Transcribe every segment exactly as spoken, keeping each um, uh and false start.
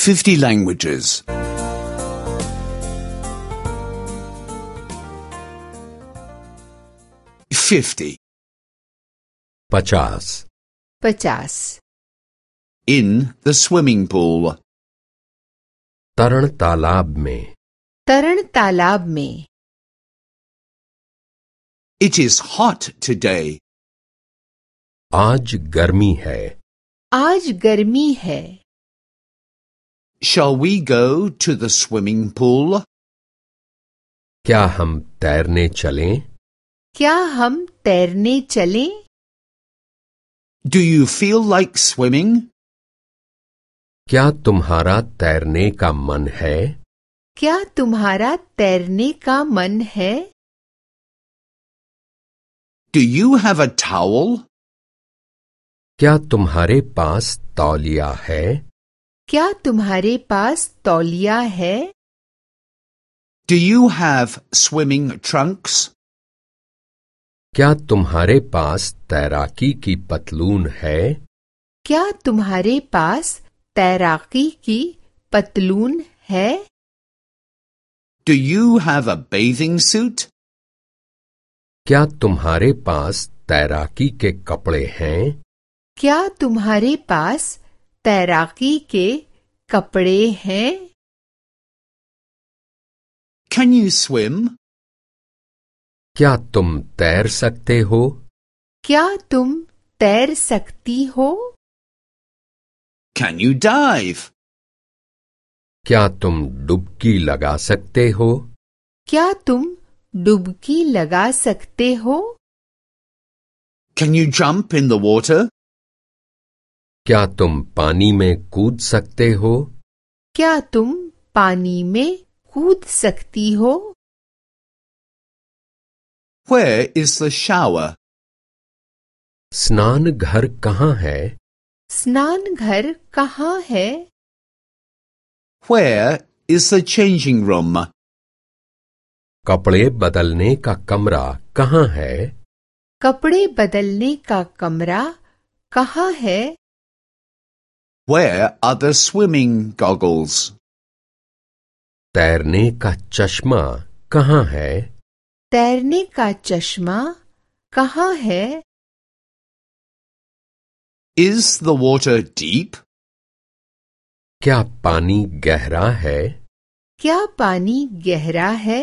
fifty languages. Fifty. पचास पचास In the swimming pool. तरण तालाब में तरण तालाब में It is hot today. आज गर्मी है आज गर्मी है Shall we go to the swimming pool? क्या हम तैरने चलें क्या हम तैरने चलें Do you feel like swimming? क्या तुम्हारा तैरने का मन है क्या तुम्हारा तैरने का मन है Do you have a towel? क्या तुम्हारे पास तौलिया है क्या तुम्हारे पास तौलिया है Do you have swimming trunks? क्या तुम्हारे पास तैराकी की पतलून है क्या तुम्हारे पास तैराकी की पतलून है Do you have a bathing suit? क्या तुम्हारे पास तैराकी के कपड़े हैं क्या तुम्हारे पास तैराकी के कपड़े हैं Can you swim? क्या तुम तैर सकते हो क्या तुम तैर सकती हो Can you dive? क्या तुम डुबकी लगा सकते हो क्या तुम डुबकी लगा सकते हो Can you jump in the water? क्या तुम पानी में कूद सकते हो क्या तुम पानी में कूद सकती हो Where is the shower? स्नान घर कहाँ है स्नान घर कहाँ है Where is the changing room? कपड़े बदलने का कमरा कहाँ है कपड़े बदलने का कमरा कहाँ है Where are the swimming goggles? तैरने का चश्मा कहाँ है तैरने का चश्मा कहाँ है Is the water deep? क्या पानी गहरा है क्या पानी गहरा है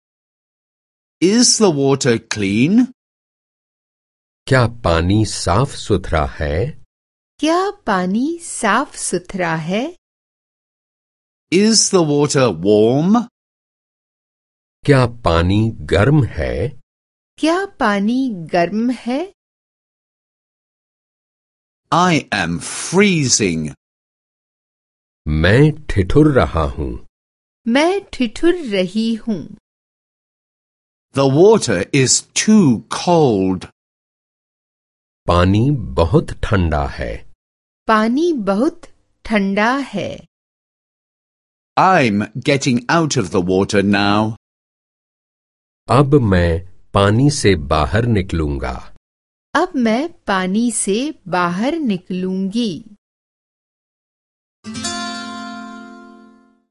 Is the water clean? क्या पानी साफ सुथरा है क्या पानी साफ सुथरा है Is the water warm? क्या पानी गर्म है क्या पानी गर्म है I am freezing. मैं ठिठुर रहा हूँ मैं ठिठुर रही हूँ The water is too cold. पानी बहुत ठंडा है पानी बहुत ठंडा है I'm getting out of the water now. अब मैं पानी से बाहर निकलूंगा अब मैं पानी से बाहर निकलूंगी